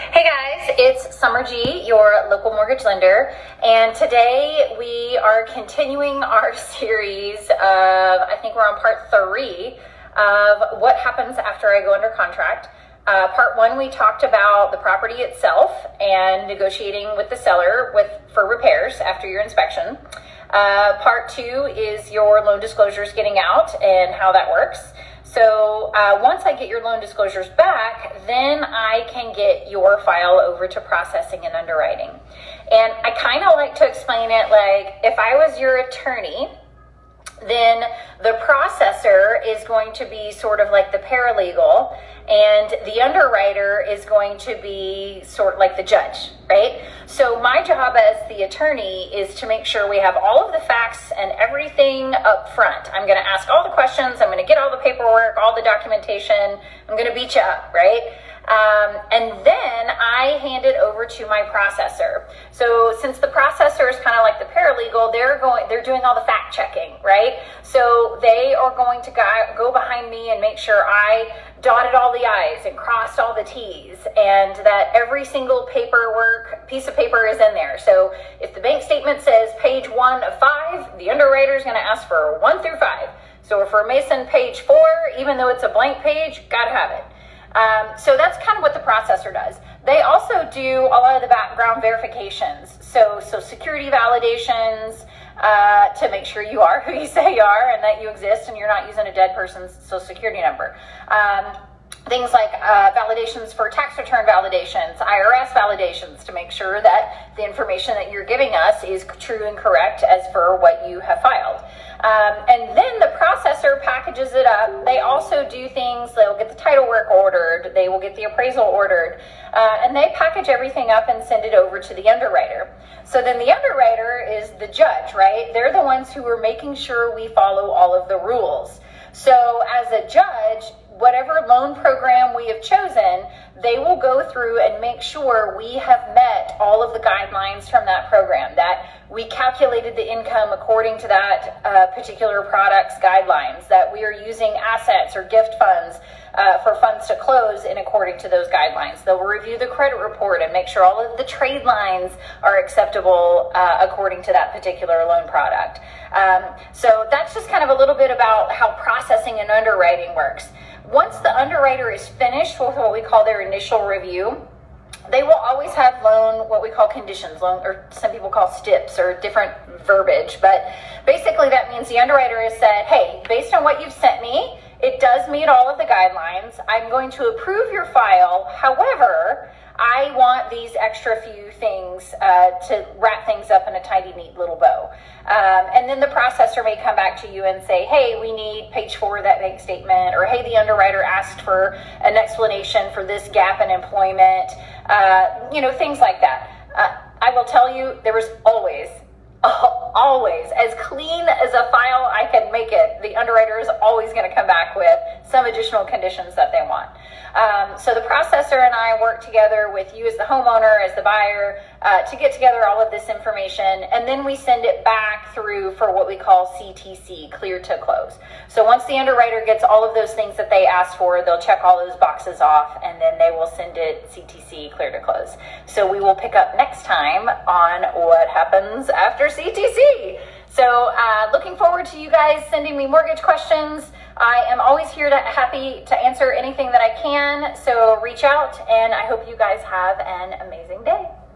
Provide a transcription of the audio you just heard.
Hey guys, it's Summer G, your local mortgage lender, and today we are continuing our series of, I think we're on part 3 of what happens after I go under contract. Part 1, we talked about the property itself and negotiating with the seller for repairs after your inspection. Part 2 is your loan disclosures getting out and how that works. So once I get your loan disclosures back, then I can get your file over to processing and underwriting. And I kind of like to explain it like if I was your attorney, then the processor is going to be sort of like the paralegal, and the underwriter is going to be sort of like the judge, right? So my job as the attorney is to make sure we have all of the facts and everything up front. I'm going to ask all the questions. I'm going to get all the paperwork, all the documentation. I'm going to beat you up, right? And then I hand it over to my processor. So since the processor is kind of like the paralegal, they're doing all the fact checking, right? So they are going to go behind me and make sure I dotted all the I's and crossed all the T's, and that every single piece of paper is in there. So if the bank statement says page 1 of 5, the underwriter is going to ask for 1 through 5. So for Mason, page 4, even though it's a blank page, got to have it. So that's kind of what the processor does. They also do a lot of the background verifications. So security validations to make sure you are who you say you are and that you exist and you're not using a dead person's social security number. Things like validations for tax return validations, IRS validations to make sure that the information that you're giving us is true and correct as for what you have filed. And then the processor packages it up. They also do things, they'll get the title work ordered, they will get the appraisal ordered, and they package everything up and send it over to the underwriter. So then the underwriter is the judge, right? They're the ones who are making sure we follow all of the rules. So as a judge, whatever loan program we have chosen, they will go through and make sure we have met all of the guidelines from that program, that we calculated the income according to that particular product's guidelines, that we are using assets or gift funds for funds to close in according to those guidelines. They'll review the credit report and make sure all of the trade lines are acceptable according to that particular loan product. So that's just kind of a little bit about how processing and underwriting works. Once the underwriter is finished with what we call their initial review, they will always have what we call conditions, or some people call STIPs or different verbiage. But basically that means the underwriter has said, hey, based on what you've sent me, it does meet all of the guidelines. I'm going to approve your file. However, I want these extra few things to wrap things up in a tidy, neat little bow. And then the processor may come back to you and say, hey, we need page 4 of that bank statement, or hey, the underwriter asked for an explanation for this gap in employment, things like that. I will tell you, there was always, as clean as a file I can make it, the underwriter is always going to come back with some additional conditions that they want. So the processor and I work together with you as the homeowner, as the buyer, to get together all of this information, and then we send it back through for what we call CTC, clear to close. So once the underwriter gets all of those things that they asked for, they'll check all those boxes off, and then they will send it CTC, clear to close. So we will pick up next time on what happens after CTC. So looking forward to you guys sending me mortgage questions. I am always happy to answer anything that I can. So reach out, and I hope you guys have an amazing day.